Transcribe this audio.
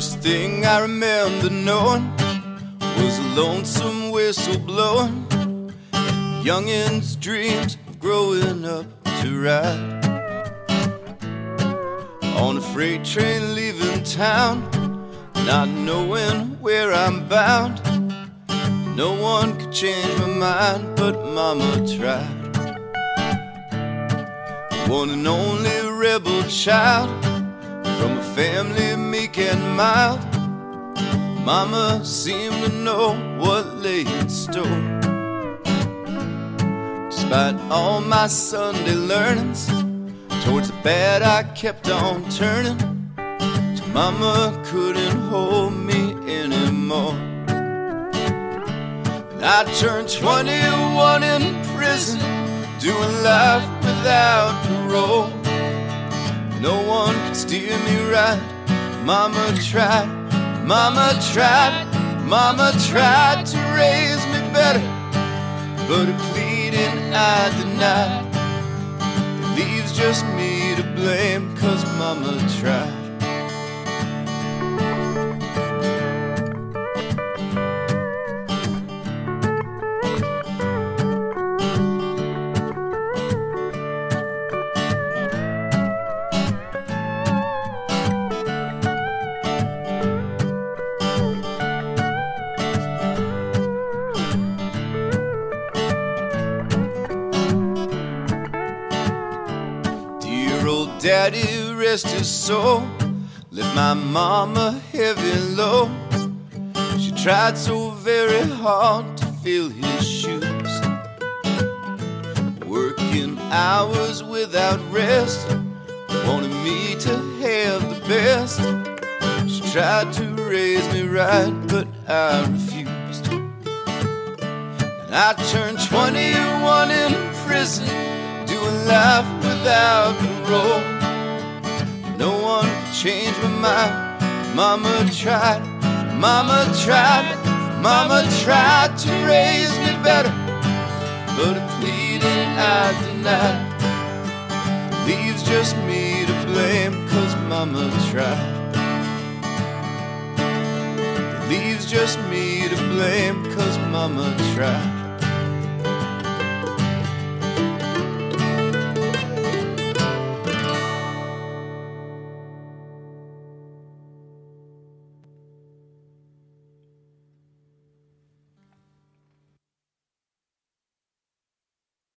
First thing I remember knowing was a lonesome whistle blowing, youngin's dreams of growing up to ride on a freight train leaving town, not knowing where I'm bound. No one could change my mind, but Mama tried. One and only rebel child from a family meek and mild, Mama seemed to know what lay in store. Despite all my Sunday learnings, towards the bad I kept on turning, till Mama couldn't hold me anymore. And I turned 21 in prison, doing life without parole. No one could steer me right. Mama tried, Mama tried, Mama tried to raise me better, but her pleading I denied. It leaves just me to blame, 'cause Mama tried. Old Daddy, rest his soul, left my mama heavy low. She tried so very hard to fill his shoes, working hours without rest, wanted me to have the best. She tried to raise me right, but I refused. And I turned 21 in prison, doing life without parole. No one could change my mind. Mama tried, Mama tried, Mama tried to raise me better, but her pleading I denied. It leaves just me to blame, 'cause Mama tried. It leaves just me to blame, 'cause Mama tried.